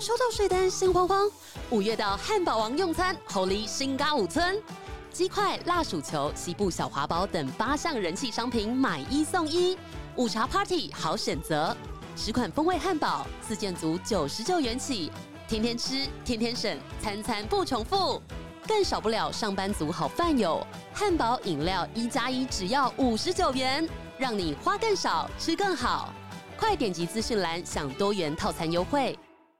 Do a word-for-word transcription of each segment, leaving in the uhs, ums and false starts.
收到税单心慌慌，五月到汉堡王用餐，猴狸新嘎五村，鸡块、辣薯球、西部小华堡等八项人气商品买一送一，午茶 Party 好选择，十款风味汉堡，四件组九十九元起，天天吃，天天省，餐餐不重复。更少不了上班族好饭友，汉堡饮料一加一只要五十九元，让你花更少，吃更好。快点击资讯栏享多元套餐优惠。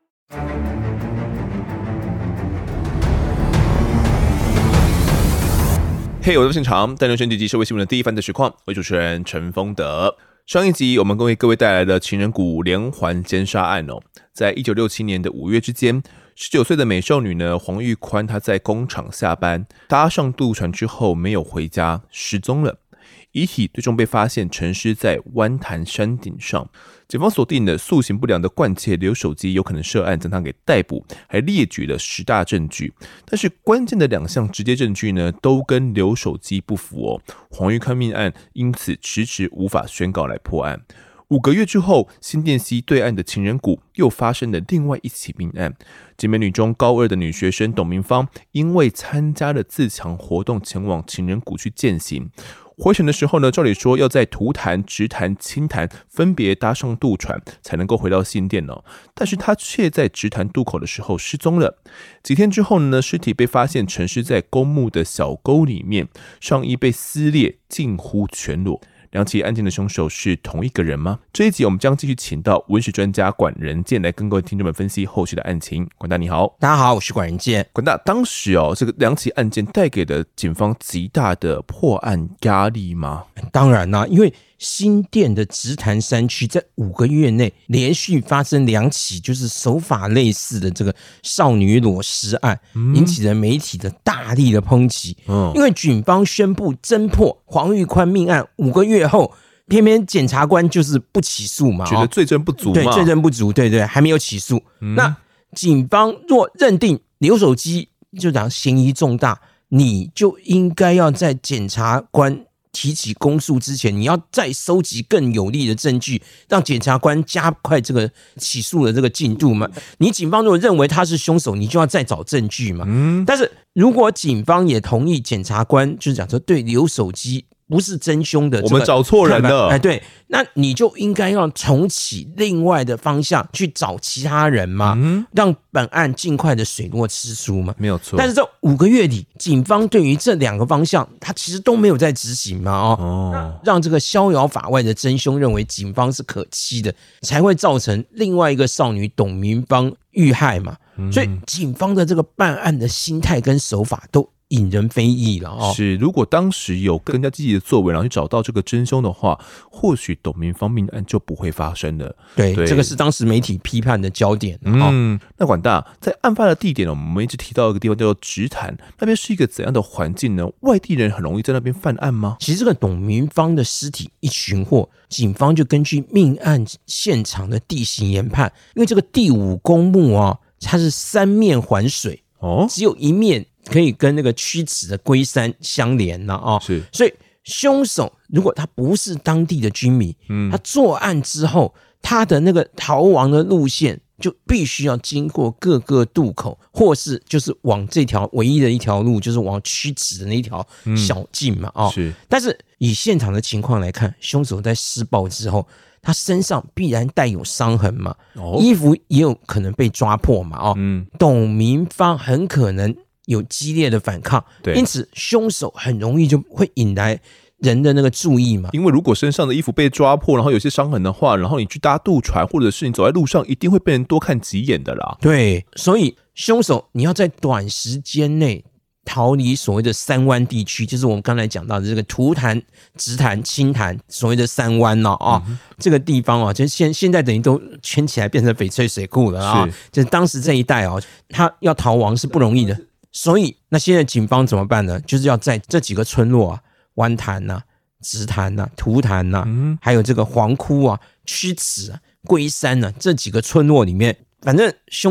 嘿、hey, 我是现场带您选几集社会新闻的第一番的实况，我是主持人陈丰德。上一集我们为各位带来了情人谷连环奸杀案哦，在一九六七年的五月之间，十九岁的美少女呢黄玉宽，她在工厂下班，搭上渡船之后没有回家，失踪了。遗体最终被发现沉尸在湾潭山顶上，警方锁定了素行不良的惯窃刘守基有可能涉案，将他给逮捕，还列举了十大证据。但是关键的两项直接证据呢，都跟刘守基不符哦。黄玉宽命案因此迟迟无法宣告来破案。五个月之后，新店溪对岸的情人谷又发生了另外一起命案。景美女中高二的女学生董明芳，因为参加了自强活动，前往情人谷去践行。回程的时候呢，照理说要在图潭、直潭、青潭分别搭上渡船，才能够回到新店哦。但是她却在直潭渡口的时候失踪了。几天之后呢，尸体被发现沉尸在公墓的小沟里面，上衣被撕裂，近乎全裸。两起案件的凶手是同一个人吗？这一集我们将继续请到文史专家管仁健来跟各位听众们分析后续的案情。管大你好。 大家好，我是管仁健。 管大，当时哦，这个两起案件带给了警方极大的破案压力吗？ 当然啦、啊，因为新店的直潭山区在五个月内连续发生两起就是手法类似的这个少女裸尸案，嗯、引起了媒体的大力的抨击。嗯、因为警方宣布侦破黄玉宽命案五个月后，偏偏检察官就是不起诉嘛， 觉得罪证不足嘛， 对，罪证不足，对对，还没有起诉。嗯、那警方若认定刘守基就讲嫌疑重大，你就应该要在检察官提起公诉之前，你要再收集更有力的证据，让检察官加快这个起诉的这个进度嘛。你警方如果认为他是凶手，你就要再找证据嘛。嗯、但是如果警方也同意检察官就是讲说对刘守基不是真凶的， 我们找错人了， 哎，对，那你就应该要重启另外的方向去找其他人嘛，嗯、让本案尽快的水落石出嘛， 没有错。 但是这五个月里，警方对于这两个方向，他其实都没有在执行嘛，哦，哦让这个逍遥法外的真凶认为警方是可欺的，才会造成另外一个少女董明芳遇害嘛，嗯、所以警方的这个办案的心态跟手法都引人非议了哦。 是，如果当时有更加积极的作为，然后去找到这个真凶的话，或许董明芳命案就不会发生了。 对，对这个是当时媒体批判的焦点。 嗯，那管大在案发的地点，我们一直提到一个地方叫做直潭，那边是一个怎样的环境呢？外地人很容易在那边犯案吗？ 其实这个董明芳的尸体一寻获，警方就根据命案现场的地形研判，因为这个第五公墓啊，它是三面环水，哦，只有一面可以跟那个曲池的龟山相连了啊，是，所以凶手如果他不是当地的居民，嗯，他作案之后，他的那个逃亡的路线就必须要经过各个渡口，或是就是往这条唯一的一条路，就是往曲池的那一条小径嘛，啊、嗯，是。但是以现场的情况来看，凶手在施暴之后，他身上必然带有伤痕嘛，哦、衣服也有可能被抓破嘛，哦，嗯，董明芳很可能有激烈的反抗，因此凶手很容易就会引来人的那个注意嘛。 因为如果身上的衣服被抓破，然后有些伤痕的话，然后你去搭渡船，或者是你走在路上，一定会被人多看几眼的啦。 对，所以凶手你要在短时间内逃离所谓的三湾地区，就是我们刚才讲到的这个图潭、直潭、青潭，所谓的三湾哦，啊、嗯，这个地方啊，就现现在等于都圈起来变成翡翠水库了啊。就是当时这一带哦，他要逃亡是不容易的。所以那现在警方怎么办呢？就是要在这几个村落啊，湾潭啊、直潭啊、图潭啊、嗯、还有这个黄窟啊、曲池啊、龟山啊这几个村落里面，反正凶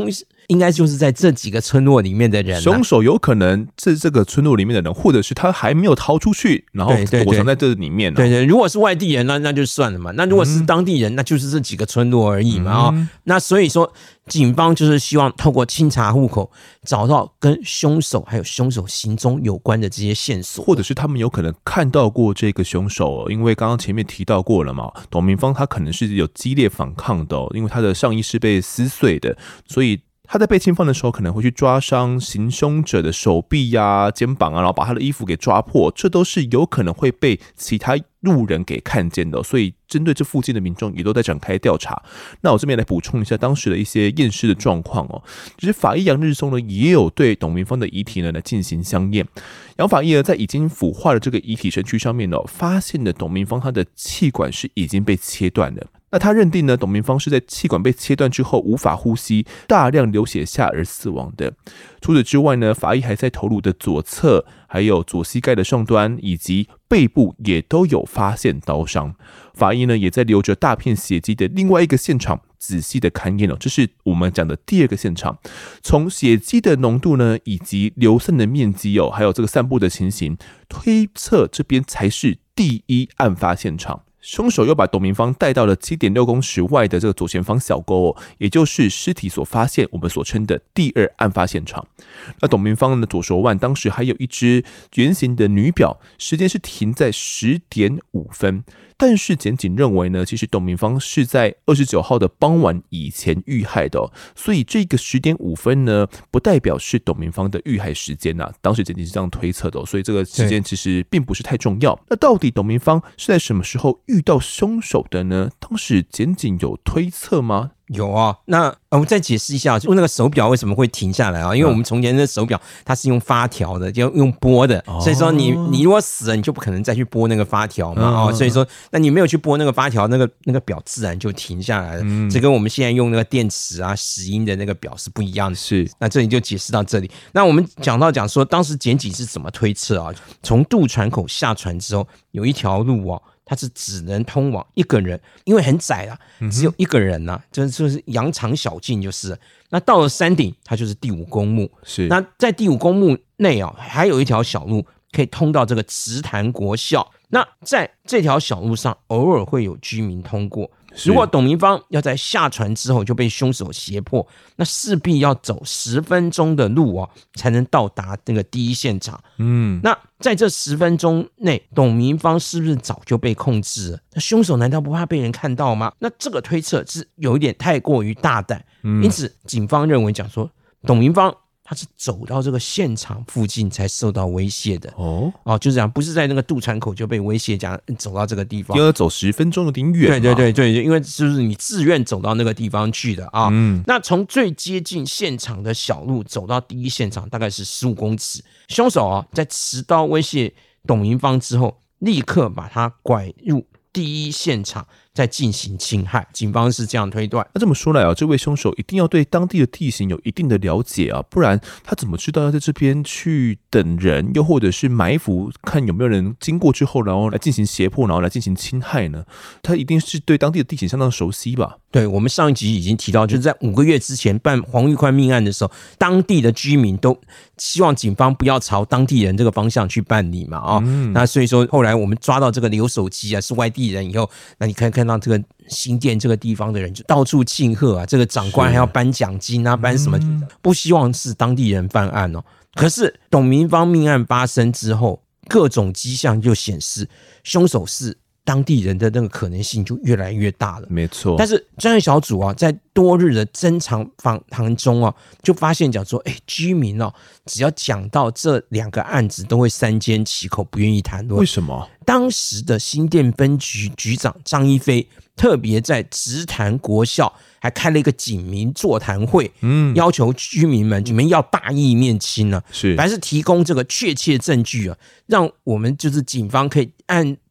应该就是在这几个村落里面的人、啊。 凶手有可能是这个村落里面的人，或者是他还没有逃出去，然后躲藏在这里面、啊。 对 对, 对, 对，如果是外地人那那就算了嘛。那如果是当地人，嗯、那就是这几个村落而已嘛。哦、嗯，那所以说，警方就是希望透过清查户口，找到跟凶手还有凶手行踪有关的这些线索， 或者是他们有可能看到过这个凶手、哦，因为刚刚前面提到过了嘛，董明芳他可能是有激烈反抗的、哦，因为他的上衣是被撕碎的，所以他在被侵犯的时候可能会去抓伤行凶者的手臂啊、肩膀啊，然后把他的衣服给抓破，这都是有可能会被其他路人给看见的，所以针对这附近的民众也都在展开调查。那我这边来补充一下当时的一些验尸的状况哦。其实法医杨日松呢也有对董明芳的遗体呢来进行相验。杨法医呢在已经腐化的这个遗体身躯上面呢，发现了董明芳她的气管是已经被切断了。那他认定呢，董明芳是在气管被切断之后无法呼吸，大量流血下而死亡的。除此之外呢，法医还在头颅的左侧，还有左膝盖的上端以及背部也都有发现刀伤。法医呢也在留着大片血迹的另外一个现场仔细的勘验了，这是我们讲的第二个现场。从血迹的浓度呢，以及流散的面积哦，还有这个散布的情形，推测这边才是第一案发现场。凶手又把董明芳带到了 七点六公尺外的这个左前方小沟、哦、也就是尸体所发现我们所称的第二案发现场。那董明芳的左手腕当时还有一只圆形的女表，时间是停在十点五分。但是检警认为呢，其实董明芳是在二十九号的傍晚以前遇害的、哦，所以这个十点五分呢，不代表是董明芳的遇害时间啊。当时检警是这样推测的、哦，所以这个时间其实并不是太重要。那到底董明芳是在什么时候遇到凶手的呢？当时检警有推测吗？ 有啊，那我们再解释一下，就那个手表为什么会停下来啊？因为我们从前的手表它是用发条的，就用拨的，哦、所以说你你如果死了，你就不可能再去拨那个发条嘛、嗯、哦，所以说那你没有去拨那个发条，那个那个表自然就停下来了。嗯，这跟我们现在用那个电池啊、石英的那个表是不一样的。 是， 那这里就解释到这里。那我们讲到讲说，当时检警是怎么推测啊？从渡船口下船之后，有一条路哦。它是只能通往一个人，因为很窄啦，只有一个人呐、啊，这就是羊肠小径，就是了。那到了山顶，它就是第五公墓。 是， 那在第五公墓内啊，还有一条小路可以通到这个池潭国校。那在这条小路上，偶尔会有居民通过。如果董明芳要在下船之后就被凶手胁迫，那势必要走十分钟的路啊，才能到达那个第一现场。嗯，那在这十分钟内，董明芳是不是早就被控制了？那凶手难道不怕被人看到吗？那这个推测是有一点太过于大胆，嗯、因此警方认为讲说，董明芳他是走到这个现场附近才受到威胁的。哦，哦，就是这样，不是在那个渡船口就被威胁，这样走到这个地方， 因为走十分钟有点远。 对对对对，因为就是你自愿走到那个地方去的啊。嗯，那从最接近现场的小路走到第一现场大概是十五公尺。凶手啊，在持刀威胁董明芳之后，立刻把他拐入第一现场，再进行侵害。警方是这样推断。 那这么说来啊，这位凶手一定要对当地的地形有一定的了解啊，不然他怎么知道要在这边去等人，又或者是埋伏，看有没有人经过之后，然后来进行胁迫，然后来进行侵害呢？他一定是对当地的地形相当熟悉吧？ 对，我们上一集已经提到，就是在五个月之前办黄玉宽命案的时候，当地的居民都希望警方不要朝当地人这个方向去办理嘛，啊、哦嗯，那所以说后来我们抓到这个留守机啊，是外地人以后，那你可以看到这个新店这个地方的人就到处庆贺啊，这个长官还要颁奖金啊，颁什么、嗯，不希望是当地人犯案哦。可是董明芳命案发生之后，各种迹象就显示凶手是当地人的那个可能性就越来越大了。 没错， 但是专案小组啊，在多日的侦查访谈中啊，就发现讲说，哎，居民哦，只要讲到这两个案子，都会三缄其口，不愿意谈论。 为什么？ 当时的新店分局局长张一飞特别在直潭国校还开了一个警民座谈会，嗯，要求居民们你们要大义灭亲啊， 是， 凡是提供这个确切证据啊，让我们就是警方可以按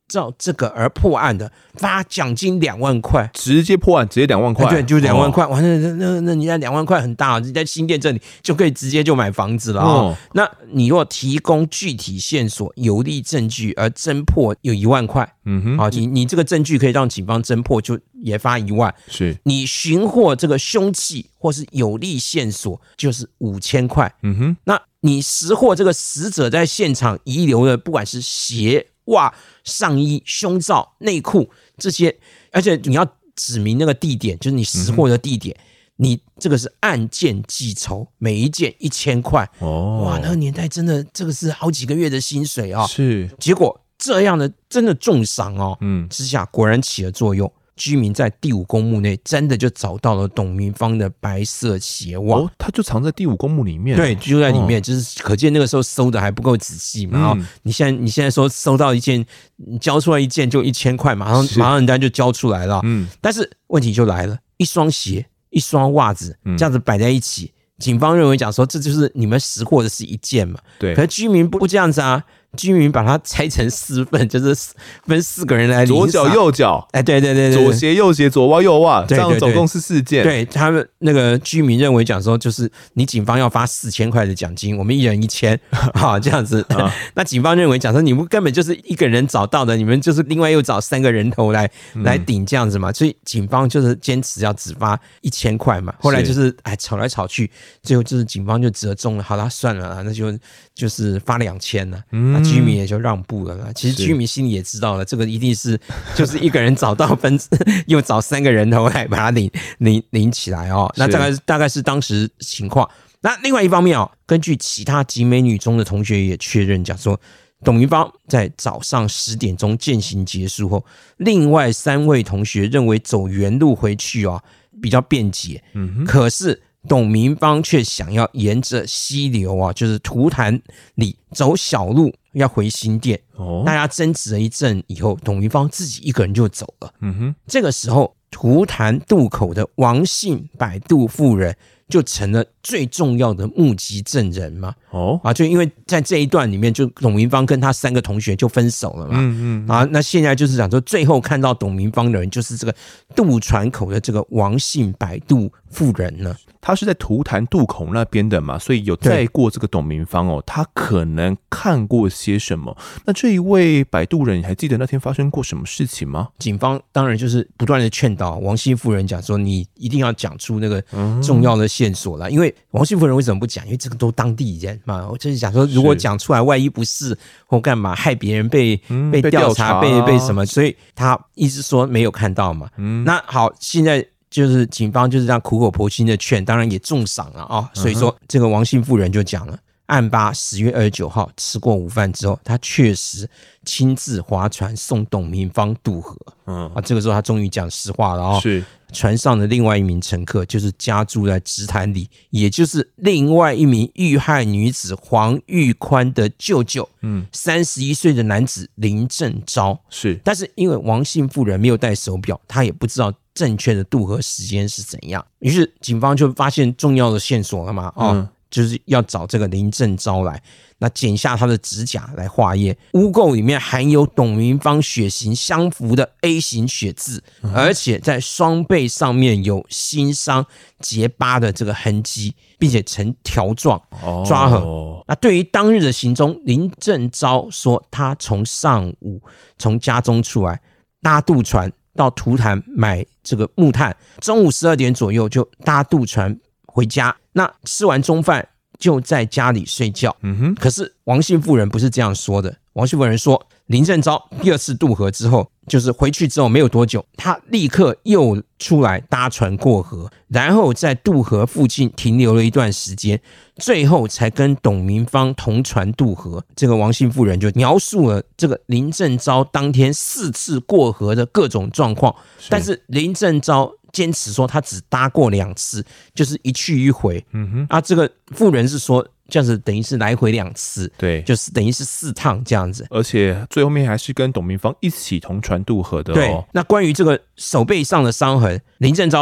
照这个而破案的，发奖金两万块， 直接破案，直接两万块， 对，就两万块。哇，那那那那你那两万块很大，你在新店这里就可以直接就买房子了啊、哦。那你若提供具体线索、有力证据而侦破，有一万块。嗯哼，好，你你这个证据可以让警方侦破，就也发一万。 是你寻获这个凶器或是有力线索，就是五千块。嗯哼，那你拾获这个死者在现场遗留的，不管是鞋、袜、上衣、胸罩、内裤这些，而且你要指明那个地点，就是你拾获的地点。嗯，你这个是按件计酬，每一件一千块。哦，哇，那个年代真的这个是好几个月的薪水啊、哦。 是， 结果这样的真的重赏哦，嗯，之下果然起了作用。居民在第五公墓内真的就找到了董明芳的白色鞋袜， 哦，他就藏在第五公墓里面， 对，就在里面，哦、就是可见那个时候搜的还不够仔细嘛。然后、嗯、你现在你现在说搜到一件，你交出来一件就一千块，马上马上人家就交出来了。嗯，但是问题就来了，一双鞋、一双袜子这样子摆在一起，嗯、警方认为讲说这就是你们拾获的是一件嘛，对，可是居民不这样子啊。居民把它拆成四份，就是分四个人来领， 左脚右脚， 哎，对对对对， 左鞋右鞋，左袜右袜，这样总共是四件。 对，他们那个居民认为讲说，就是你警方要发四千块的奖金，我们一人一千，好这样子。啊、那警方认为讲说，你们根本就是一个人找到的，你们就是另外又找三个人头来、嗯、来顶这样子嘛，所以警方就是坚持要只发一千块嘛。后来就是哎吵来吵去，最后就是警方就折中了，好啦，算了啦，那就就是发两千了。嗯。居民也就让步了啦。其实居民心里也知道了，这个一定是就是一个人找到分，又找三个人头来把它领领领起来哦。那大概大概是当时情况。那另外一方面哦，根据其他集美女中的同学也确认讲说，董明芳在早上十点钟践行结束后，另外三位同学认为走原路回去哦比较便捷，嗯，可是。董明芳却想要沿着溪流啊，就是图坛里走小路要回新店。哦，大家争执了一阵以后，董明芳自己一个人就走了。嗯哼，这个时候图坛渡口的王姓摆渡妇人就成了最重要的目击证人嘛。哦，啊，就因为在这一段里面，就董明芳跟他三个同学就分手了嘛。嗯嗯，啊，那现在就是讲说，最后看到董明芳的人就是这个渡船口的这个王姓摆渡妇人呢。 他是在图坛渡口那边的嘛，所以有载过这个董明芳哦，他可能看过些什么？那这一位摆渡人，你还记得那天发生过什么事情吗？ 警方当然就是不断的劝导王姓妇人讲说，你一定要讲出那个重要的线索啦。嗯、因为王姓妇人为什么不讲？因为这个都当地人嘛，我就是讲说，如果讲出来，万一不是或干嘛，害别人被、嗯、被调查，被被什么，所以他一直说没有看到嘛。嗯，那好，现在。就是警方就是这样苦口婆心的劝，当然也重赏了啊、哦。所以说，这个王姓妇人就讲了，案发十月二十九号吃过午饭之后，他确实亲自划船送董明芳渡河。嗯啊，这个时候他终于讲实话了哦。是船上的另外一名乘客，就是家住在直潭里，也就是另外一名遇害女子黄玉宽的舅舅。嗯，三十一岁的男子林正昭。是，但是因为王姓妇人没有带手表，他也不知道。正确的渡河时间是怎样？于是警方就发现重要的线索了嘛？哦，嗯、就是要找这个林正昭来，那剪下他的指甲来化验，污垢里面含有董明芳血型相符的 A 型血渍，嗯、而且在双背上面有新伤结疤的这个痕迹，并且呈条状抓痕。哦、那对于当日的行踪，林正昭说他从上午从家中出来搭渡船。到图坛买这个木炭，中午十二点左右就搭渡船回家。那吃完中饭就在家里睡觉。嗯哼。可是王姓妇人不是这样说的。王姓妇人说，林正昭第二次渡河之后，就是回去之后没有多久，他立刻又出来搭船过河，然后在渡河附近停留了一段时间，最后才跟董明芳同船渡河。这个王姓妇人就描述了这个林正昭当天四次过河的各种状况，但是林正昭坚持说他只搭过两次，就是一去一回。嗯哼，啊，这个妇人是说。这样子等于是来回两次，对，就是等于是四趟这样子， 而且最后面还是跟董明芳一起同船渡河的哦。 对，那关于这个手背上的伤痕，林正昭说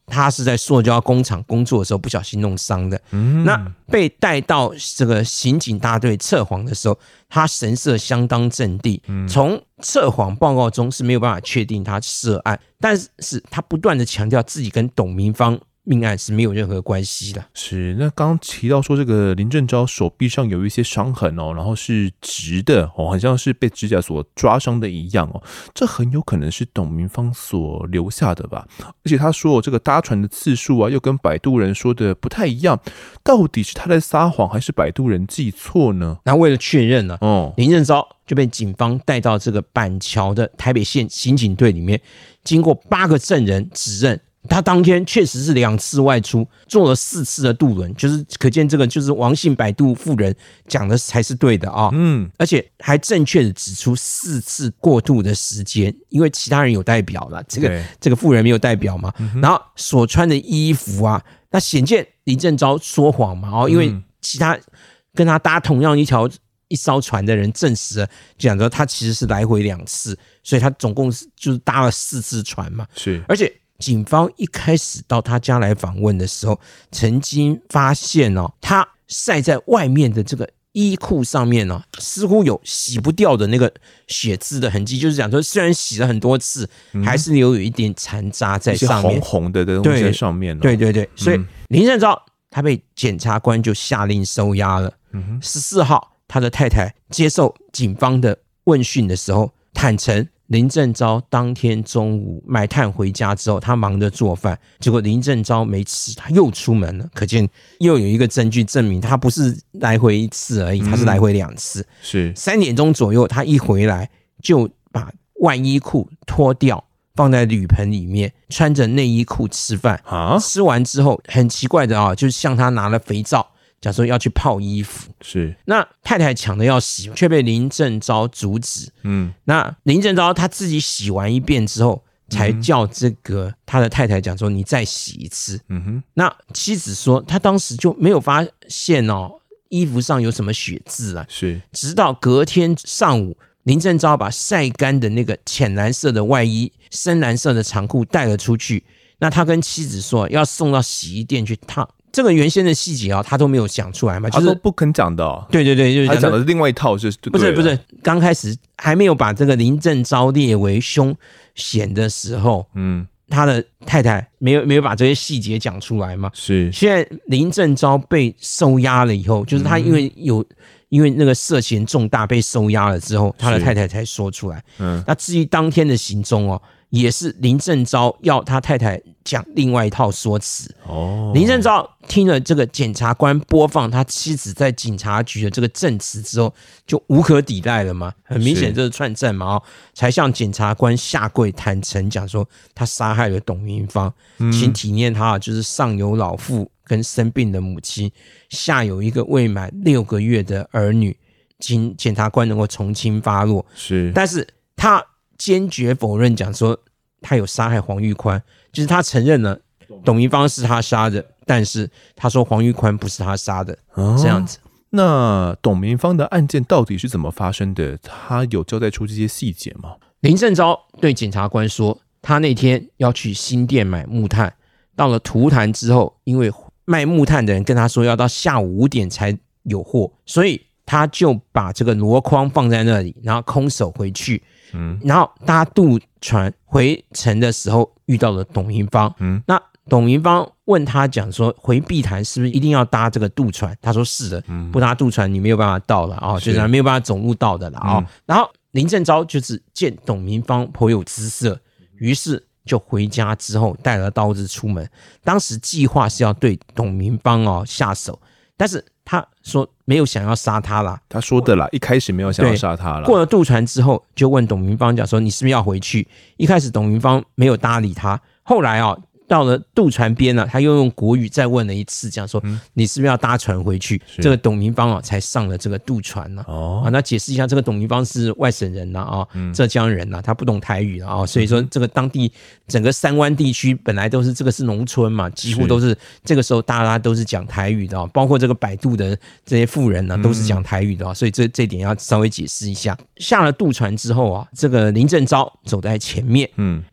他是在塑胶工厂工作的时候不小心弄伤的。嗯、那被带到这个刑警大队测谎的时候，他神色相当镇定。从测谎报告中是没有办法确定他涉案，但是他不断的强调自己跟董明芳命案是没有任何关系的。 是，那刚刚提到说这个林正昭手臂上有一些伤痕哦，然后是直的哦，好像是被指甲所抓伤的一样哦，这很有可能是董明芳所留下的吧？而且他说这个搭船的次数啊，又跟摆渡人说的不太一样，到底是他在撒谎，还是摆渡人记错呢？ 那为了确认呢、啊， 哦， 林正昭就被警方带到这个板桥的台北县刑警队里面，经过八个证人指认。他当天确实是两次外出，坐了四次的渡轮，就是可见这个就是王姓摆渡妇人讲的才是对的啊、哦。嗯，而且还正确的指出四次过渡的时间，因为其他人有代表了，这个这个妇人没有代表嘛。嗯、然后所穿的衣服啊，那显见林正昭说谎嘛哦，因为其他跟他搭同样一条一艘船的人证实了，讲说他其实是来回两次，所以他总共是就是搭了四次船嘛。 是， 而且。警方一开始到他家来访问的时候，曾经发现哦，他晒在外面的这个衣裤上面哦，似乎有洗不掉的那个血渍的痕迹，就是讲说虽然洗了很多次，嗯、还是留有一点残渣在上面， 红红的的东西在上面、哦。 对对对，所以林正昭他被检察官就下令收押了。十四、嗯、号，他的太太接受警方的问讯的时候，坦诚。林正昭当天中午买炭回家之后，他忙着做饭，结果林正昭没吃，他又出门了，可见又有一个证据证明他不是来回一次而已，他是来回两次。嗯、 是三点钟左右，他一回来就把外衣裤脱掉，放在铝盆里面，穿着内衣裤吃饭。啊、吃完之后，很奇怪的啊，就是向他拿了肥皂。假说要去泡衣服， 是那太太抢着要洗，却被林正昭阻止。嗯，那林正昭他自己洗完一遍之后，才叫这个他的太太讲说：“你再洗一次。”嗯哼，那妻子说，他当时就没有发现哦，衣服上有什么血渍啊。 是， 直到隔天上午，林正昭把晒干的那个浅蓝色的外衣、深蓝色的长裤带了出去。那他跟妻子说，要送到洗衣店去烫。这个原先的细节啊，他都没有讲出来嘛，就是他都不肯讲的、哦。 对对对，就是他讲的是另外一套是， 不是不是，刚开始还没有把这个林正昭列为凶嫌的时候，嗯，他的太太没有没有把这些细节讲出来嘛。 是， 现在林正昭被收押了以后，就是他因为有、嗯、因为那个涉嫌重大被收押了之后，他的太太才说出来。嗯，那至于当天的行踪哦。也是林正昭要他太太讲另外一套说辞。哦，林正昭听了这个检察官播放他妻子在警察局的这个证词之后，就无可抵赖了嘛，很明显这是串证嘛，哦，才向检察官下跪坦诚讲说他杀害了董明芳，嗯、请体谅他就是上有老父跟生病的母亲，下有一个未满六个月的儿女，请检察官能够从轻发落。 是， 但是他坚决否认讲说他有杀害黄玉宽，就是他承认了董明芳是他杀的，但是他说黄玉宽不是他杀的，哦、这样子。 那董明芳的案件到底是怎么发生的？他有交代出这些细节吗？ 林正昭对检察官说，他那天要去新店买木炭，到了图坛之后，因为卖木炭的人跟他说要到下午五点才有货，所以他就把这个箩筐放在那里，然后空手回去。嗯，然后搭渡船回程的时候遇到了董明芳。嗯，那董明芳问他讲说，回碧潭是不是一定要搭这个渡船？他说是的，嗯、不搭渡船你没有办法到了啊、哦，就是没有办法走路到的了啊、哦。嗯、然后林正昭就是见董明芳颇有姿色，于是就回家之后带了刀子出门。当时计划是要对董明芳哦下手，但是他说没有想要杀他啦， 他说的啦，一开始没有想要杀他啦。 过了渡船之后，就问董明芳讲说：“你是不是要回去？”一开始董明芳没有搭理他，后来哦，到了渡船边了，他又用国语再问了一次，讲说：“嗯、你是不是要搭船回去？”这个董明芳哦，才上了这个渡船了。哦，啊，那解释一下，这个董明芳是外省人呐，啊，嗯、浙江人呐，他不懂台语啊，所以说这个当地整个三湾地区本来都是这个是农村嘛，几乎都是这个时候大家都是讲台语的，包括这个摆渡的这些妇人呢，都是讲台语的，所以这这点要稍微解释一下。下了渡船之后啊，这个林正昭走在前面，嗯，那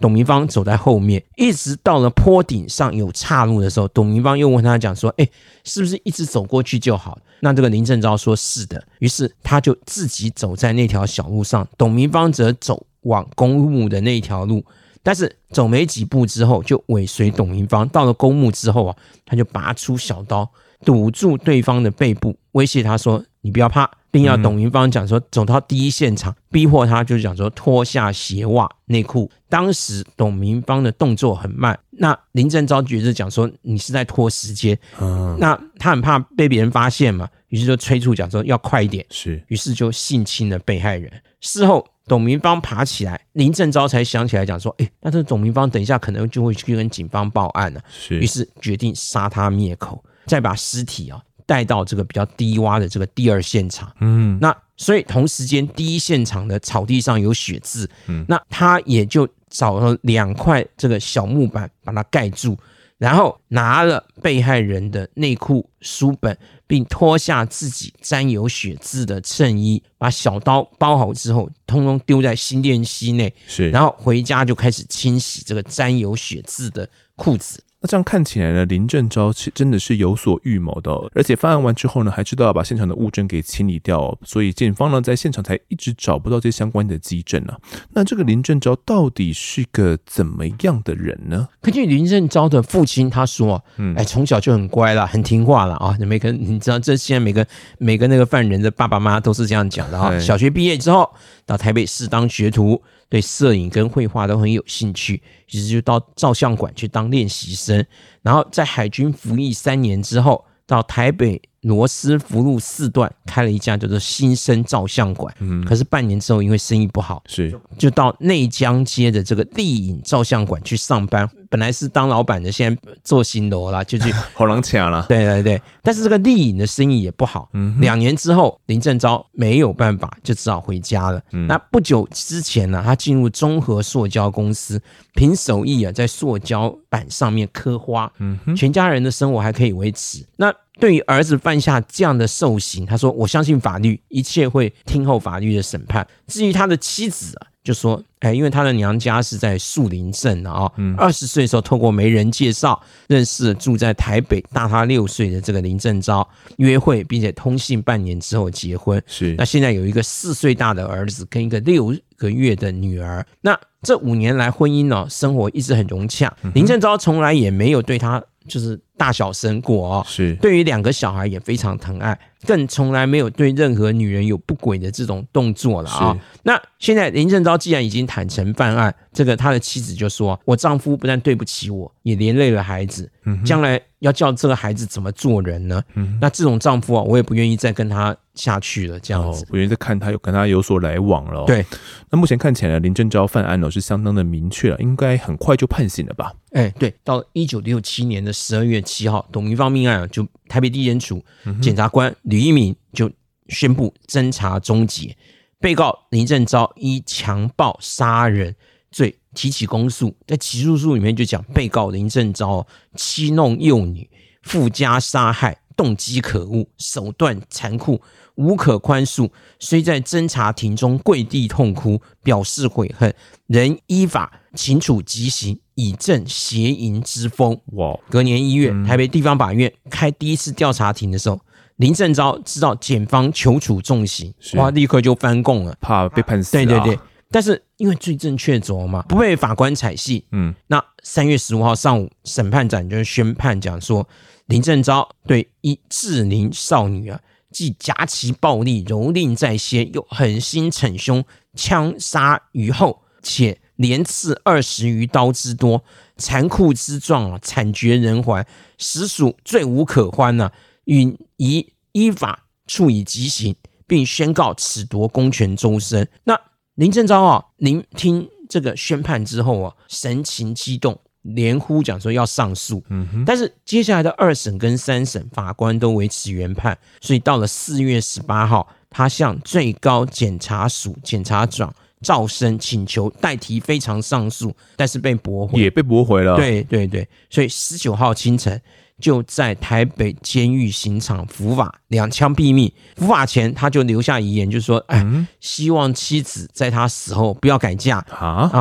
董明芳走在后面，一直到了坡顶上有岔路的时候，董明芳又问他讲说，哎，是不是一直走过去就好？那这个林正昭说是的，于是他就自己走在那条小路上，董明芳则走往公墓的那条路，但是走没几步之后就尾随董明芳，到了公墓之后啊，他就拔出小刀堵住对方的背部，威胁他说你不要怕，并要董明芳讲说走到第一现场，逼迫他就是讲说脱下鞋袜内裤。当时董明芳的动作很慢，那林正昭觉得讲说你是在拖时间、嗯、那他很怕被别人发现嘛，于是就催促讲说要快一点，是，于是就性侵了被害人。事后董明芳爬起来，林正昭才想起来讲说，哎，那这董明芳等一下可能就会去跟警方报案了、啊，是，于是决定杀他灭口，再把尸体啊带到这个比较低洼的这个第二现场。嗯，那所以同时间第一现场的草地上有血渍，嗯，那他也就找了两块这个小木板把它盖住，然后拿了被害人的内裤、书本，并脱下自己沾有血渍的衬衣，把小刀包好之后，通通丢在新店溪内，是，然后回家就开始清洗这个沾有血渍的裤子。 那这样看起来呢，林正昭真的是有所预谋的、哦，而且犯案完之后呢，还知道要把现场的物证给清理掉、哦，所以检方呢在现场才一直找不到这相关的基证啊。那这个林正昭到底是个怎么样的人呢？ 根据林正昭的父亲他说，嗯，哎，从小就很乖啦，很听话啦啊。每个你知道，这现在每个每个那个犯人的爸爸妈妈都是这样讲的啊。小学毕业之后到台北市当学徒，对摄影跟绘画都很有兴趣，于是就到照相馆去当练习生，然后在海军服役三年之后，到台北罗斯福路四段开了一家叫做新生照相馆、嗯、可是半年之后因为生意不好，是就到内江街的这个丽影照相馆去上班，本来是当老板的，现在做新楼啦，就去好人抢了， 对对对，但是这个丽影的生意也不好，嗯，两年之后林正昭没有办法，就只好回家了、嗯、那不久之前呢、啊，他进入中和塑胶公司，凭手艺啊在塑胶板上面刻花、嗯、全家人的生活还可以维持。那对于儿子犯下这样的受刑，他说我相信法律，一切会听候法律的审判。至于他的妻子啊，就说哎，因为他的娘家是在树林镇啊，二十岁的时候透过媒人介绍认识了住在台北大他六岁的这个林正昭，约会并且通信半年之后结婚。是，那现在有一个四岁大的儿子跟一个六个月的女儿。那这五年来婚姻呢、哦，生活一直很融洽，嗯、林正昭从来也没有对他就是大小声过哦，是对于两个小孩也非常疼爱，更从来没有对任何女人有不轨的这种动作了啊、哦。那现在林正昭既然已经坦诚犯案，这个他的妻子就说：“我丈夫不但对不起我，也连累了孩子，嗯、将来要叫这个孩子怎么做人呢？嗯、那这种丈夫啊，我也不愿意再跟他下去了，这样子、 哦、不愿意再看他有跟他有所来往了、哦。对，那目前看起来林正昭犯案、哦、是相当的明确了，应该很快就判刑了吧？ 哎，对，到一九六七年的十二月七号，董明芳命案就台北地检署检察官吕一鸣就宣布侦查终结，被告林正昭依强暴杀人罪提起公诉。在起诉书里面就讲，被告林正昭欺弄幼女，附加杀害，动机可恶，手段残酷，无可宽恕，虽在侦查庭中跪地痛哭，表示悔恨，仍依法请处极刑，以正邪淫之风。哇！隔年一月、嗯，台北地方法院开第一次调查庭的时候，林正昭知道检方求处重刑，哇，立刻就翻供了， 怕被判死、啊。 对对对，但是因为罪证确凿嘛，不被法官采信。嗯，那三月十五号上午，审判长就宣判讲说，林正昭对一适龄少女啊，既夹其暴力，蹂躏在先，又狠心逞凶，枪杀于后，且连刺二十余刀之多，残酷之状啊，惨绝人寰，实属罪无可欢啊！允宜依法处以极刑，并宣告褫夺公权终身。那林正昭啊，聆听这个宣判之后啊，神情激动，连呼讲说要上诉。嗯、但是接下来的二审跟三审，法官都维持原判，所以到了四月十八号，他向最高检察署检察长赵生请求代提非常上诉，但是被驳回， 也被驳回了。 对对对，所以十九号清晨就在台北监狱刑场伏法，两枪毙命。伏法前他就留下遗言，就是说，哎、嗯，希望妻子在他死后不要改嫁啊、哦，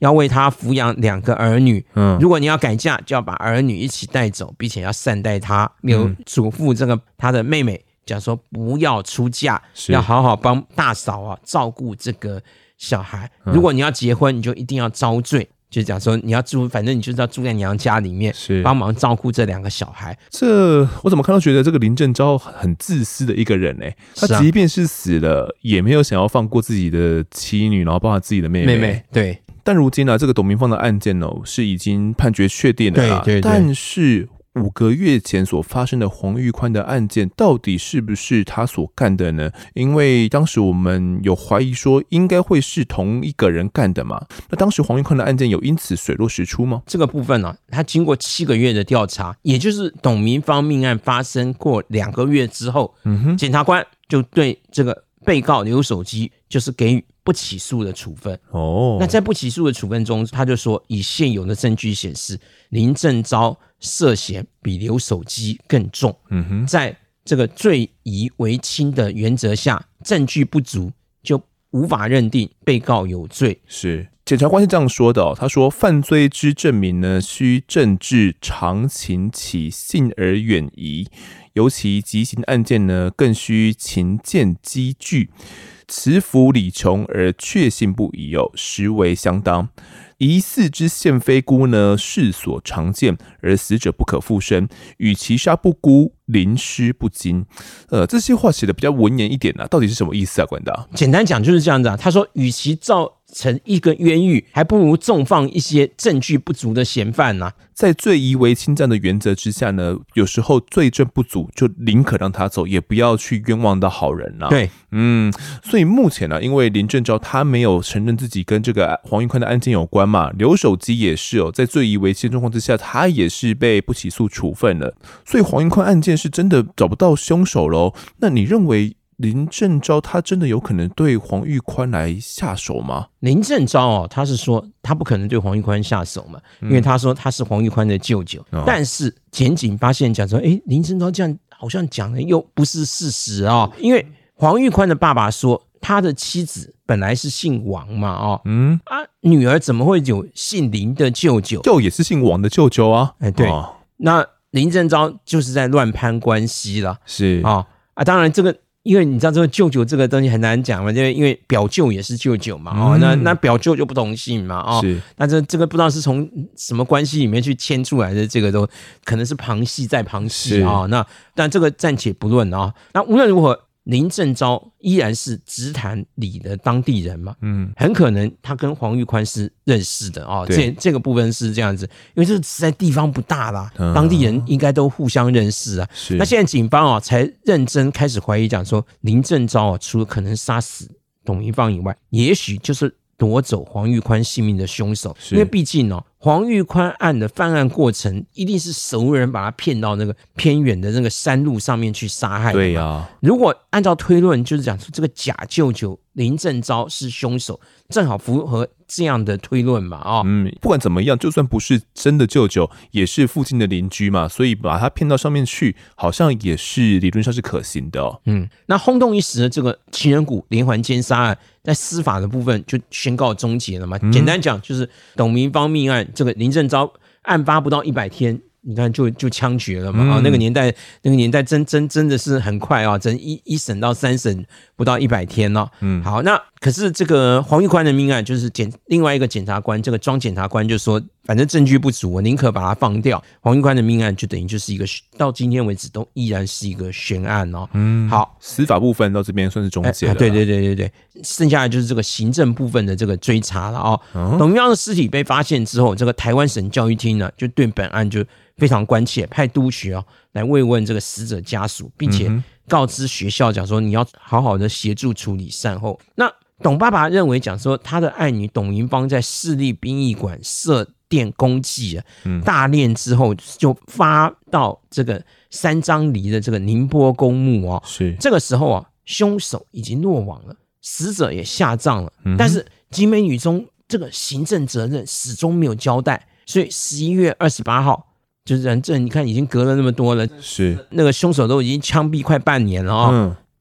要为他抚养两个儿女， 嗯， 如果你要改嫁，就要把儿女一起带走，并且要善待他，有嘱咐这个他的妹妹讲说不要出嫁，要好好帮大嫂啊照顾这个小孩。如果你要结婚，你就一定要遭罪。就讲说你要住，反正你就是要住在娘家里面，帮忙照顾这两个小孩。 这我怎么看到觉得这个林正昭很自私的一个人呢、欸？他即便是死了，啊、也没有想要放过自己的妻女，然后包括自己的妹妹。 妹妹对。 但如今呢、啊，这个董明芳的案件哦，是已经判决确定了啦。 对对对。 但是五个月前所发生的黄玉宽的案件，到底是不是他所干的呢？因为当时我们有怀疑说，应该会是同一个人干的嘛。那当时黄玉宽的案件有因此水落石出吗？ 这个部分呢、啊，他经过七个月的调查，也就是董明芳命案发生过两个月之后，嗯哼，检察官就对这个被告刘守基就是给予不起诉的处分。哦，那在不起诉的处分中，他就说，以现有的证据显示，林正昭涉嫌比刘守基更重。嗯哼，在这个罪疑为轻的原则下，证据不足就无法认定被告有罪。 是。检察官是这样说的、哦，他说犯罪之证明呢，需政治常情起信而远疑，尤其极刑案件呢，更需情见积聚，持符理穷而确信不疑哦，实为相当。疑似之献飞孤呢，世所常见，而死者不可复生，与其杀不孤，临尸不惊。呃，这些话写的比较文言一点啊，到底是什么意思啊？管大， 简单讲就是这样子啊。他说，与其造成一个冤狱，还不如重放一些证据不足的嫌犯啊。 在罪疑为轻这样的原则之下呢，有时候罪证不足，就宁可让他走，也不要去冤枉到好人啊。 对， 嗯，所以目前呢、啊，因为林正昭他没有承认自己跟这个黄玉宽的案件有关嘛，刘守基也是哦，在罪疑为轻状况之下，他也是被不起诉处分了，所以黄玉宽案件是真的找不到凶手喽。那你认为林正昭他真的有可能对黄玉宽来下手吗？ 林正昭哦，他是说他不可能对黄玉宽下手嘛，因为他说他是黄玉宽的舅舅。嗯、但是检警发现讲说，哎，林正昭这样好像讲的又不是事实哦，因为黄玉宽的爸爸说他的妻子本来是姓王嘛，哦，嗯啊，女儿怎么会有姓林的舅舅？ 舅也是姓王的舅舅啊， 哎，对，哦、那林正昭就是在乱攀关系了， 是啊、哦、啊，当然这个。因为你知道这个舅舅这个东西很难讲嘛，因为表舅也是舅舅嘛，哦，嗯、那那表舅就不同姓嘛，哦， 是， 那这这个不知道是从什么关系里面去牵出来的，这个都可能是旁系再旁系啊、哦，那但这个暂且不论啊、哦，那无论如何。林正昭依然是直潭里的当地人嘛，嗯，很可能他跟黄玉宽是认识的哦，这这个部分是这样子，因为这实在地方不大啦，嗯、当地人应该都互相认识啊。是，那现在警方啊、哦、才认真开始怀疑，讲说林正昭啊、哦、除了可能杀死董明芳以外，也许就是夺走黄玉宽性命的凶手，因为毕竟哦。黄玉宽案的犯案过程一定是熟人把他骗到那个偏远的那个山路上面去杀害的。 对呀、啊， 如果按照推论，就是讲说这个假舅舅林正昭是凶手，正好符合这样的推论嘛，哦， 嗯，不管怎么样，就算不是真的舅舅，也是附近的邻居嘛，所以把他骗到上面去，好像也是理论上是可行的哦。 嗯，那轰动一时的这个情人谷连环奸杀案，在司法的部分就宣告终结了嘛。嗯、简单讲，就是董明芳命案。这个林正昭案发不到一百天，你看就就枪决了嘛、嗯哦、那个年代那个年代真真真的是很快啊，真一一审到三审不到一百天哦。嗯，好，那可是这个黄玉宽的命案，就是检另外一个检察官，这个庄检察官就说，反正证据不足，我宁可把它放掉。黄玉宽的命案就等于就是一个到今天为止都依然是一个悬案哦。嗯，好， 司法部分到这边算是终结了、 哎。对对对对对，剩下的就是这个行政部分的这个追查了哦。嗯、董明芳的尸体被发现之后，这个台湾省教育厅呢就对本案就非常关切，派督学哦来慰问这个死者家属，并且告知学校讲说你要好好的协助处理善后。那董爸爸认为讲说他的爱女董明芳在市立殡仪馆设店公祭啊，嗯、大殓之后就发到这个三张犁的这个宁波公墓哦， 是这个时候啊，凶手已经落网了，死者也下葬了，嗯、但是景美女中这个行政责任始终没有交代，所以十一月二十八号。就是人证，你看已经隔了那么多了， 是那个凶手都已经枪毙快半年了啊、哦嗯！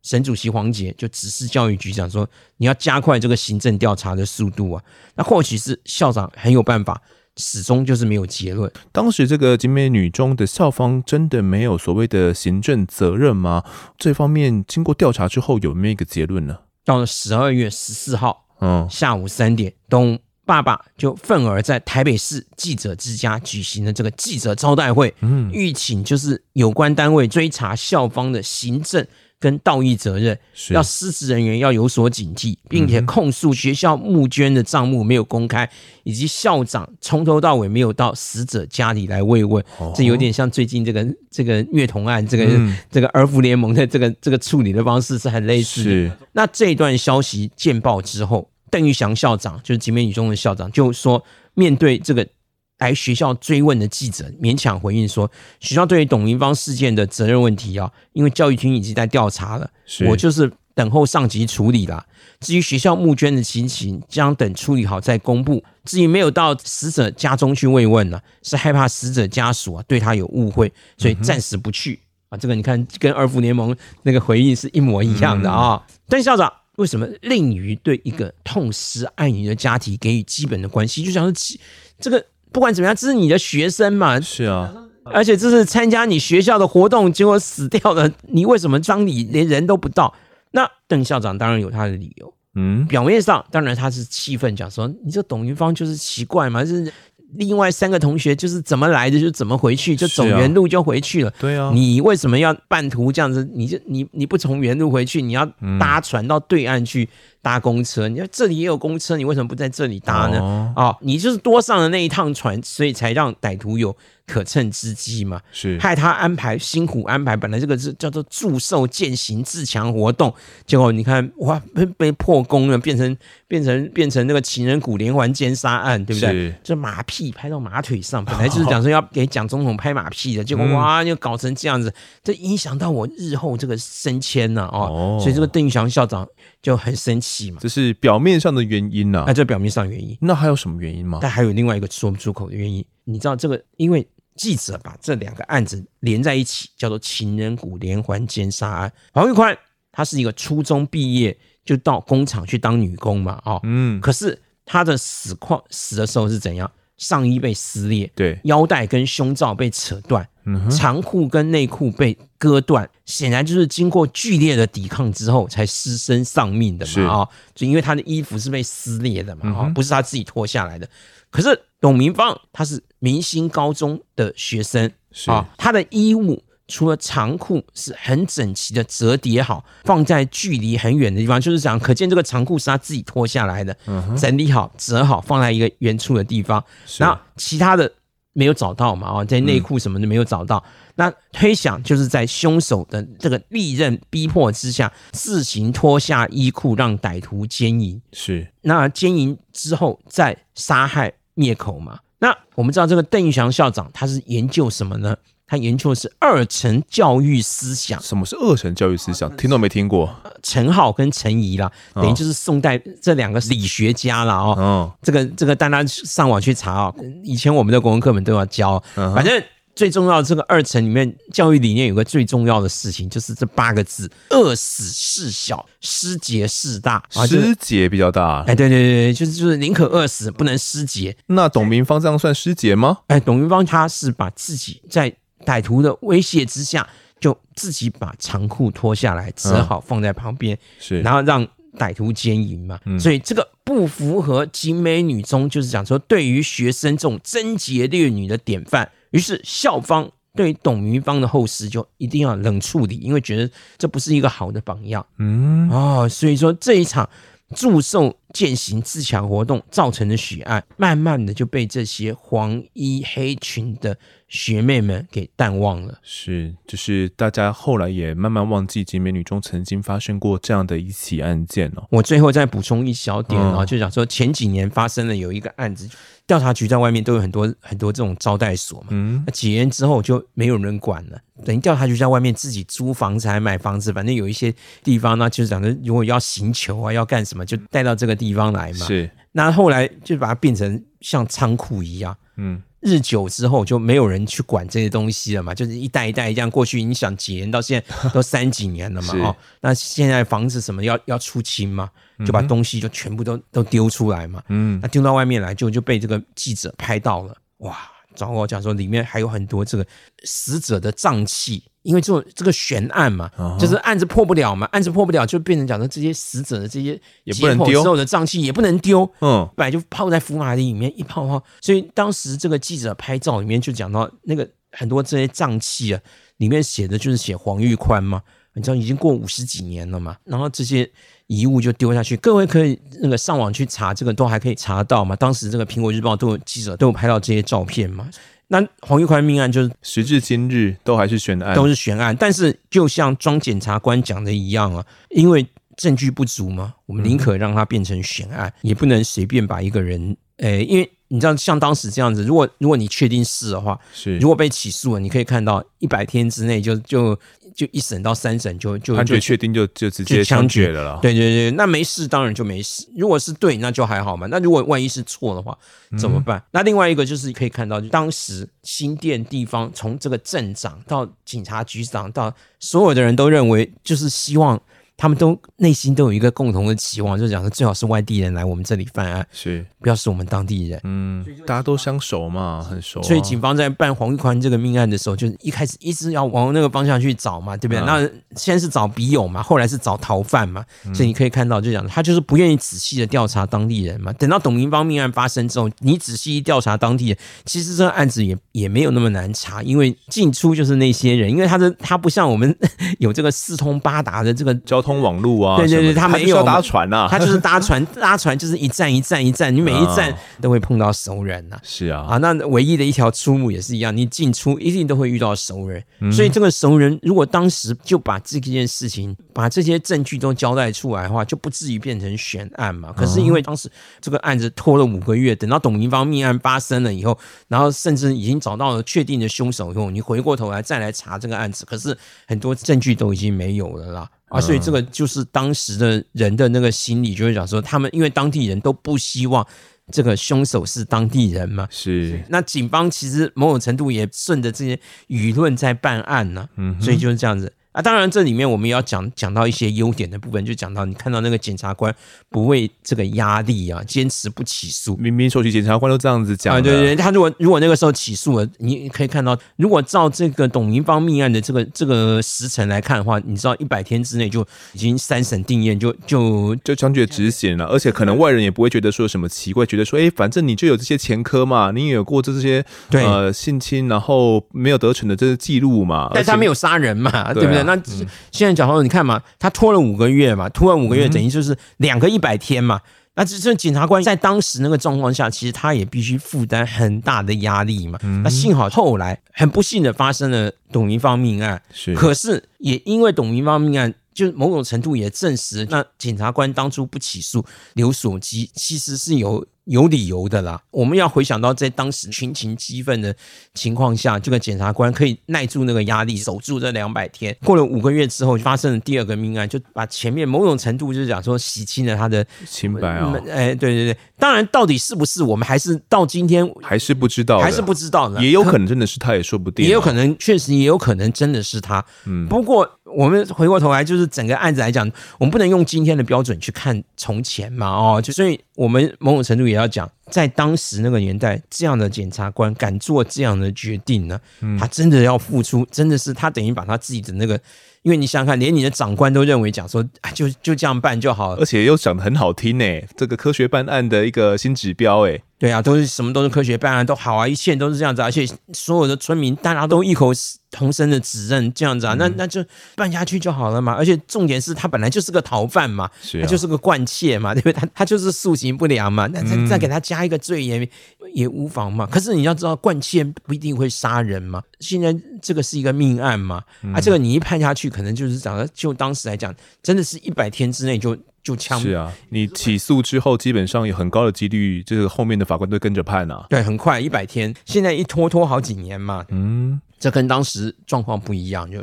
省主席黄捷就指示教育局长说，你要加快这个行政调查的速度啊。那或许是校长很有办法，始终就是没有结论。 当时这个景美女中的校方真的没有所谓的行政责任吗？这方面经过调查之后有没有一个结论呢？ 到了十二月十四号， 嗯， 下午三点，董爸爸就愤而在台北市记者之家举行了这个记者招待会，嗯，欲请就是有关单位追查校方的行政跟道义责任，要失职人员要有所警惕，并且控诉学校募捐的账目没有公开，以及校长从头到尾没有到死者家里来慰问。哦、这有点像最近这个这个虐童案，这个、嗯、这个儿福联盟的这个这个处理的方式是很类似的。那这一段消息见报之后，邓玉祥校长就是景美女中的校长，就说面对这个来学校追问的记者，勉强回应说，学校对于董明芳事件的责任问题啊，因为教育厅已经在调查了，我就是等候上级处理啦。至于学校募捐的情形，将等处理好再公布。至于没有到死者家中去慰问呢、啊，是害怕死者家属啊对他有误会，所以暂时不去、嗯、啊。这个你看跟儿福联盟那个回应是一模一样的啊。邓、嗯、校长为什么吝于对一个痛失爱女的家庭给予基本的关系？就想说这个。不管怎么样，这是你的学生嘛？ 是啊， 而且这是参加你学校的活动，结果死掉了，你为什么当你连人都不到？那邓校长当然有他的理由，嗯，表面上当然他是气愤，讲说你这董云芳就是奇怪嘛，就是另外三个同学就是怎么来的就怎么回去，就走原路就回去了。啊对啊， 你为什么要半途这样子？你就你你不从原路回去，你要搭船到对岸去。搭公车，你说这里也有公车，你为什么不在这里搭呢？哦，哦你就是多上了那一趟船，所以才让歹徒有可乘之机嘛。 是害他安排辛苦安排，本来这个是叫做祝寿践行自强活动，结果你看哇被被破功了，变成变成变成那个情人谷连环奸杀案，对不对？就马屁拍到马腿上，本来就是讲说要给蒋总统拍马屁的，结果哇就搞成这样子，这影响到我日后这个升迁呢、啊、哦, 哦，所以这个邓玉祥校长就很生气。 这是表面上的原因啊， 那这表面上原因， 那还有什么原因吗？ 但还有另外一个说不出口的原因。你知道这个，因为记者把这两个案子连在一起，叫做情人谷连环奸杀案。黄玉宽他是一个初中毕业就到工厂去当女工嘛，哦，嗯，可是他的死况死的时候是怎样？上衣被撕裂，对，腰带跟胸罩被扯断，嗯、长裤跟内裤被割断，显然就是经过剧烈的抵抗之后才失身丧命的嘛，哦，就因为他的衣服是被撕裂的嘛，嗯、哦，不是他自己脱下来的。可是董明芳她是明星高中的学生，是啊，她的衣物除了长裤是很整齐的折叠好，放在距离很远的地方，就是讲可见这个长裤是他自己脱下来的，嗯、整理好折好放在一个原处的地方。然后其他的没有找到嘛，哦，在内裤什么的没有找到。那推想就是在凶手的这个利刃逼迫之下，自行脱下衣裤让歹徒奸淫。是，那奸淫之后再杀害灭口嘛。那我们知道这个邓玉祥校长他是研究什么呢？他研究的是二层教育思想。 什么是二层教育思想？听都没听过。 陈浩跟陈怡啦，等于就是宋代这两个理学家啦哦。哦这个这个大家上网去查哦，以前我们的国文课本都要教。嗯、反正最重要的这个二层里面教育理念有个最重要的事情，就是这八个字：饿死事小，失节事大。 失节比较大。 哎，对对对，就是就是宁可饿死，不能失节。 那董明芳这样算失节吗？ 哎，董明芳他是把自己在歹徒的威胁之下，就自己把长裤脱下来折好放在旁边，嗯、是，然后让歹徒奸淫嘛。嗯、所以这个不符合景美女中就是讲说对于学生这种贞洁烈女的典范。于是校方对董明芳的后事就一定要冷处理，因为觉得这不是一个好的榜样。嗯，哦，所以说这一场祝寿践行自强活动造成的血案，慢慢的就被这些黄衣黑裙的学妹们给淡忘了。 是，就是大家后来也慢慢忘记景美女中曾经发生过这样的一起案件哦。 我最后再补充一小点哦，嗯、就讲说前几年发生了有一个案子，调查局在外面都有很多很多这种招待所嘛，嗯，那几年之后就没有人管了，等于调查局在外面自己租房子还买房子，反正有一些地方呢，就是讲的如果要行求啊，要干什么，就带到这个地方来嘛。是，那后来就把它变成像仓库一样，嗯。 日久之后就没有人去管这些东西了嘛，就是一代一代这样过去，你想几年到现在都三几年了嘛哦，那现在房子什么要要出清嘛，就把东西就全部都都丢出来嘛，嗯，那丢到外面来就就被这个记者拍到了，哇！找我讲说里面还有很多这个死者的脏器，因为这种这个悬案嘛， uh-huh. 就是案子破不了嘛，案子破不了就变成讲说这些死者的这些解剖之后的脏器也不能丢，嗯，本来就泡在福马林里面一泡泡，所以当时这个记者拍照里面就讲到那个很多这些脏器啊，里面写的就是写黄玉宽嘛，你知道已经过五十几年了嘛，然后这些遗物就丢下去，各位可以那个上网去查，这个都还可以查到嘛。当时这个苹果日报都有记者都有拍到这些照片嘛。那黄玉宽命案就是时至今日都还是悬案， 都是悬案。但是就像庄检察官讲的一样啊，因为证据不足嘛，我们宁可让它变成悬案，嗯、也不能随便把一个人，呃，因为你知道像当时这样子，如果如果你确定是的话，是如果被起诉了，你可以看到一百天之内就就。就一审到三审就就判决确定就就直接枪决了啦。 对对对，那没事当然就没事。如果是对，那就还好嘛。那如果万一是错的话，怎么办？嗯、那另外一个就是可以看到，当时新店地方从这个镇长到警察局长到所有的人都认为，就是希望。他们都内心都有一个共同的期望，就是讲说最好是外地人来我们这里犯案，是不要是我们当地人。 嗯，大家都相熟嘛，很熟、啊。 所以警方在办黄玉宽这个命案的时候，就是一开始一直要往那个方向去找嘛，对不对？嗯、那先是找笔友嘛，后来是找逃犯嘛，嗯、所以你可以看到，就讲他就是不愿意仔细的调查当地人嘛。等到董明芳命案发生之后，你仔细调查当地人，其实这个案子也也没有那么难查，因为进出就是那些人，因为他的他不像我们有这个四通八达的这个交通网路啊， 对对对，他没有他搭船啊， 他就是搭船，搭船就是一站一站一站，你每一站都会碰到熟人呐、啊。 是啊， 啊，那唯一的一条出路也是一样，你进出一定都会遇到熟人，嗯、所以这个熟人如果当时就把这件事情、把这些证据都交代出来的话，就不至于变成悬案嘛。可是因为当时这个案子拖了五个月，等到董明芳命案发生了以后，然后甚至已经找到了确定的凶手以后，你回过头来再来查这个案子，可是很多证据都已经没有了啦。啊，所以这个就是当时的人的那个心理，就会讲说，他们因为当地人都不希望这个凶手是当地人嘛，是。那警方其实某种程度也顺着这些舆论在办案呢、啊，嗯，所以就是这样子。啊，当然这里面我们也要讲讲到一些优点的部分，就讲到你看到那个检察官不为这个压力啊，坚持不起诉。 明明说起检察官都这样子讲、啊， 对对对，他如果如果那个时候起诉了，你可以看到，如果照这个董明芳命案的这个这个时程来看的话，你知道一百天之内就已经三审定验，就就就枪决执行了，而且可能外人也不会觉得说什么奇怪，觉得说，哎，反正你就有这些前科嘛，你也有过这些呃性侵，然后没有得逞的这些记录嘛， 但他没有杀人嘛，对不对？那现在讲说，你看嘛，他拖了五个月嘛，拖了五个月，等于就是两个一百天嘛。那这这检察官在当时那个状况下，其实他也必须负担很大的压力嘛。嗯、那幸好后来很不幸的发生了董明芳命案，是，可是也因为董明芳命案。就某种程度也证实，那检察官当初不起诉刘所基，其实是有有理由的啦。我们要回想到在当时群情激愤的情况下，这个检察官可以耐住那个压力，守住这两百天。过了五个月之后，发生了第二个命案，就把前面某种程度就是讲说洗清了他的清白啊、哦。 哎，对对对，当然到底是不是，我们还是到今天还是不知道， 还是不知道的， 也有可能真的是他，也说不定、啊， 也有可能确实也有可能真的是他。嗯，不过我们回过头来就是。整个案子来讲，我们不能用今天的标准去看从前嘛，哦，就所以我们某种程度也要讲，在当时那个年代，这样的检察官敢做这样的决定呢，嗯、他真的要付出，真的是他等于把他自己的那个。因为你想想看，连你的长官都认为讲说，啊，就就这样办就好了， 而且又讲得很好听呢，这个科学办案的一个新指标哎。 对啊，都是什么都是科学办案都好啊，一切都是这样子，而且所有的村民大家都异口同声的指认这样子啊，嗯、那那就办下去就好了嘛。而且重点是他本来就是个逃犯嘛，是啊、他就是个惯窃嘛，对不对？他他就是素行不良嘛，那再、嗯、再给他加一个罪也也无妨嘛。可是你要知道，惯窃不一定会杀人嘛。现在这个是一个命案嘛，嗯、啊，这个你一判下去，可能就是讲，就当时来讲，真的是一百天之内就。就枪是啊，你起诉之后，基本上有很高的几率，这个后面的法官都跟着判啊。 对，很快一百天，现在一拖拖好几年嘛。嗯，这跟当时状况不一样，就是。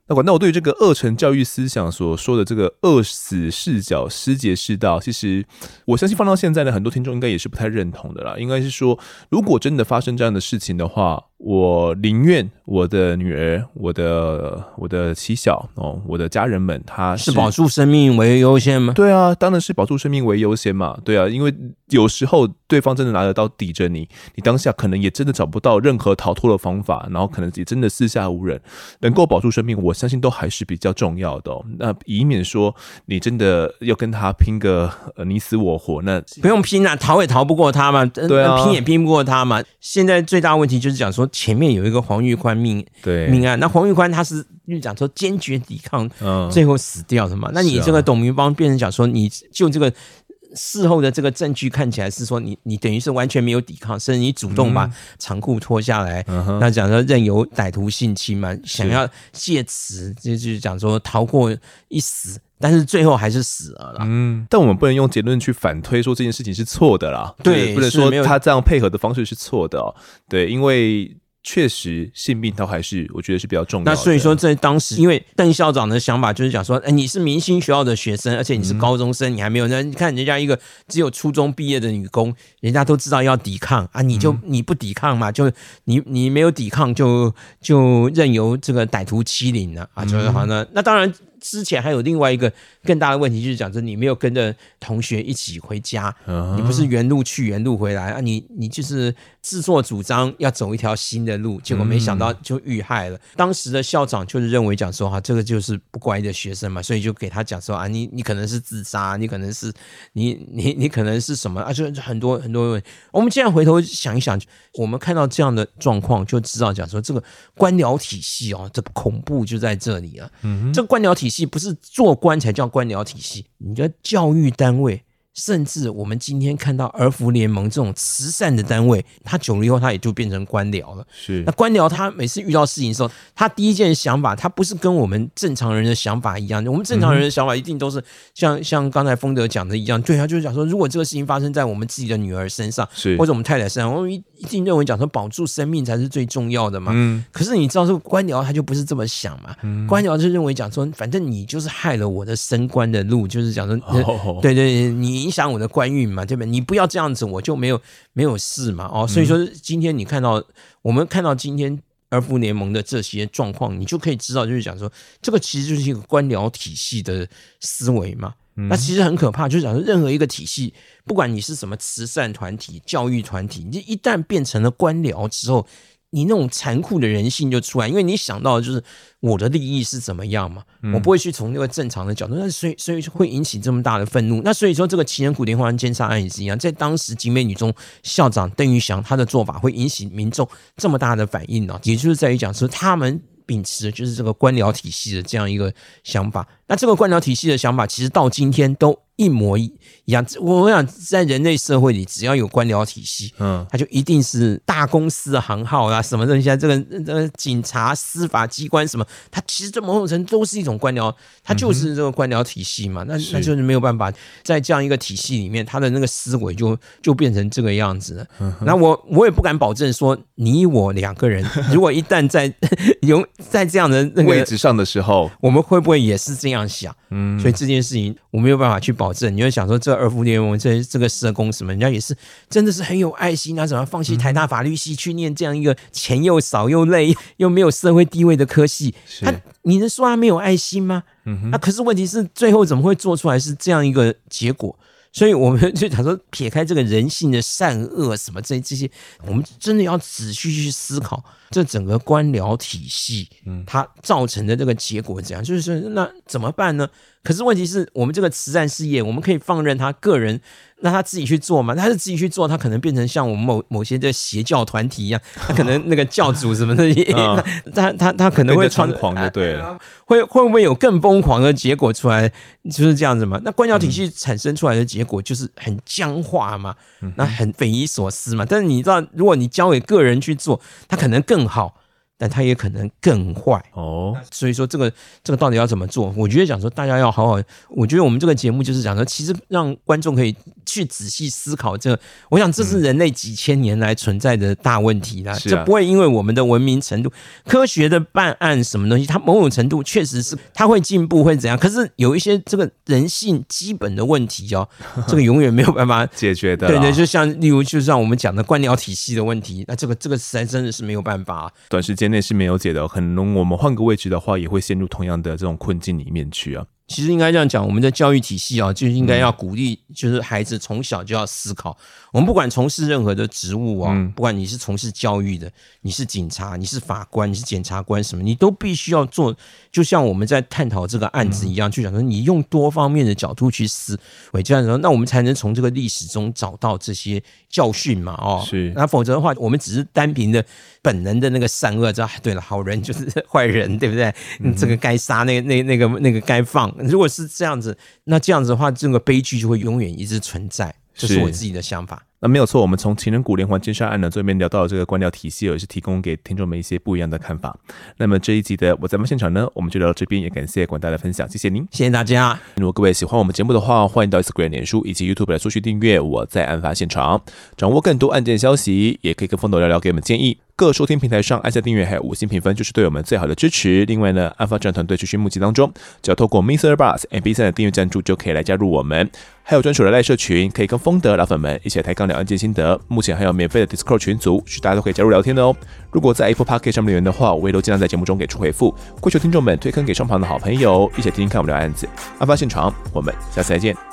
那管那我对于这个二程教育思想所说的这个二死视角、失节世道，其实我相信放到现在呢，很多听众应该也是不太认同的啦。应该是说，如果真的发生这样的事情的话，我宁愿我的女儿、我的我的妻小哦，我的家人们，他是是保住生命为优先吗？ 对啊，当然是保住生命为优先嘛。对啊，因为有时候对方真的拿着刀抵着你，你当下可能也真的找不到任何逃脱的方法，然后可能也真的四下无人，能够保住生命，我相信都还是比较重要的哦。那以免说你真的要跟他拼个、呃、你死我活，那不用拼啊，逃也逃不过他嘛， 对啊， 拼也拼不过他嘛。现在最大问题就是讲说，前面有一个黄玉宽命对命案，那黄玉宽他是就是讲说坚决抵抗， 嗯， 最后死掉的嘛。那你这个董明芳变成讲说，你就这个事后的这个证据看起来是说你，你等于是完全没有抵抗，甚至你主动把长裤脱下来，嗯、那讲说任由歹徒性侵嘛，想要借此就是讲说逃过一死。但是最后还是死了啦。 嗯，但我们不能用结论去反推说这件事情是错的啦。 对， 不能说他这样配合的方式是错的哦。对，因为确实性命它还是我觉得是比较重要的。 那所以说在当时，因为邓校长的想法就是讲说，哎，你是明星学校的学生，而且你是高中生，嗯、你还没有那你看人家一个只有初中毕业的女工，人家都知道要抵抗啊，你就、嗯、你不抵抗嘛，就你你没有抵抗就就任由这个歹徒欺凌了啊，就是好那、嗯、那当然。之前还有另外一个更大的问题，就是讲说你没有跟着同学一起回家，uh-huh. 你不是原路去原路回来啊，你你就是自作主张要走一条新的路，结果没想到就遇害了。嗯、当时的校长就是认为讲说哈、啊，这个就是不乖的学生嘛，所以就给他讲说啊，你你可能是自杀，你可能是你你你可能是什么啊，就很多很多问题。我们现在回头想一想，我们看到这样的状况，就知道讲说这个官僚体系哦，这个恐怖就在这里啊。嗯、这个官僚体系不是做官才叫官僚体系，你的教育单位，甚至我们今天看到儿福联盟这种慈善的单位，他久了以后他也就变成官僚了。 是， 那官僚他每次遇到事情的时候，他第一件想法，他不是跟我们正常人的想法一样，我们正常人的想法一定都是像、嗯、像刚才丰德讲的一样，对，他就是讲说，如果这个事情发生在我们自己的女儿身上， 是或者我们太太身上，我们一定认为讲说保住生命才是最重要的嘛。嗯，可是你知道这个官僚他就不是这么想嘛，嗯、官僚就认为讲说，反正你就是害了我的升官的路，就是讲说，哦、对对，你影响我的官运嘛，对不对？你不要这样子，我就没有没有事嘛。哦，所以说今天你看到、嗯、我们看到今天儿福联盟的这些状况，你就可以知道，就是讲说，这个其实就是一个官僚体系的思维嘛。嗯、那其实很可怕，就是讲说，任何一个体系，不管你是什么慈善团体、教育团体，你一旦变成了官僚之后，你那种残酷的人性就出来，因为你想到的就是我的利益是怎么样嘛，嗯、我不会去从那个正常的角度，那所以所以会引起这么大的愤怒。那所以说这个情人谷连环奸杀案也是一样，在当时景美女中校长邓玉祥他的做法会引起民众这么大的反应呢、啊，也就是在于讲说他们秉持的就是这个官僚体系的这样一个想法。那这个官僚体系的想法，其实到今天都一模一样。我想在人类社会里，只要有官僚体系，嗯，它就一定是大公司的行号啦，什么东西啊，这个这个警察、司法机关什么，它其实这某种程度都是一种官僚，它就是这个官僚体系嘛。嗯、那那就是没有办法在这样一个体系里面，他的那个思维就就变成这个样子了。嗯、那我我也不敢保证说，你我两个人，如果一旦在有在这样的那个位置上的时候， 我们会不会也是这样想？嗯，所以这件事情我没有办法去保证。你会想说，这儿福联盟这这个社工什么，人家也是真的是很有爱心啊，怎么放弃台大法律系去念这样一个钱又少又累又没有社会地位的科系？他你能说他没有爱心吗？嗯、那可是问题是，最后怎么会做出来是这样一个结果？所以我们就想说，撇开这个人性的善恶什么这这些，我们真的要仔细去思考这整个官僚体系，它造成的这个结果怎样？就是说，那怎么办呢？可是问题是我们这个慈善事业，我们可以放任他个人，让他自己去做嘛？他是自己去做，他可能变成像我们某某些这邪教团体一样，他可能那个教主什么的，嗯、他他他可能会猖狂就对了， 会会不会有更疯狂的结果出来？就是这样子嘛？那官僚体系产生出来的结果就是很僵化嘛，嗯、那很匪夷所思嘛。但是你知道，如果你交给个人去做，他可能更好。 但它也可能更坏哦。 所以说这个这个到底要怎么做？我觉得讲说大家要好好，我觉得我们这个节目就是讲说，其实让观众可以去仔细思考这个，我想这是人类几千年来存在的大问题啦。 嗯、 这不会因为我们的文明程度、科学的办案什么东西，它某种程度确实是它会进步，会怎样？可是有一些这个人性基本的问题哦，这个永远没有办法解决的。 对对，就像例如，就像我们讲的官僚体系的问题，那这个这个实在真的是没有办法、啊， 短时间内是没有解的。可能我们换个位置的话，也会陷入同样的这种困境里面去啊。 其实应该这样讲，我们的教育体系啊，就应该要鼓励，就是孩子从小就要思考。我们不管从事任何的职务啊，嗯、不管你是从事教育的，你是警察，你是法官，你是检察官什么，你都必须要做。就像我们在探讨这个案子一样，嗯、就讲说你用多方面的角度去思维，这样说，那我们才能从这个历史中找到这些教训嘛，哦， 是。 那否则的话，我们只是单凭的本能的那个善恶，知道对了，好人就是坏人，对不对？嗯、这个该杀，那个那那个那个该放。如果是这样子，那这样子的话，这个悲剧就会永远一直存在。这是我自己的想法。 那没有错，我们从情人谷连环奸杀案呢这边聊到了这个官僚体系，也是提供给听众们一些不一样的看法。那么这一集的我在现场呢，我们就聊到这边，也感谢广大的分享，谢谢您， 谢谢大家。 如果各位喜欢我们节目的话，欢迎到 Instagram、脸书以及 YouTube 来搜寻订阅我在案发现场，掌握更多案件消息，也可以跟风斗聊聊，给我们建议。各收听平台上按下订阅还有五星评分，就是对我们最好的支持。另外呢，案发战团队持续募集当中，只要透过 Mister Bus M P 三 的订阅赞助就可以来加入我们。还有专属的赖社群，可以跟风德老粉们一起来抬杠聊案件心得。目前还有免费的 Discord 群组，是大家都可以加入聊天的哦。如果在 Apple Podcast 上面留言的话，我也都尽量在节目中给出回复。跪求听众们推坑给身旁的好朋友，一起听听看我们聊案子。案发现场，我们下次再见。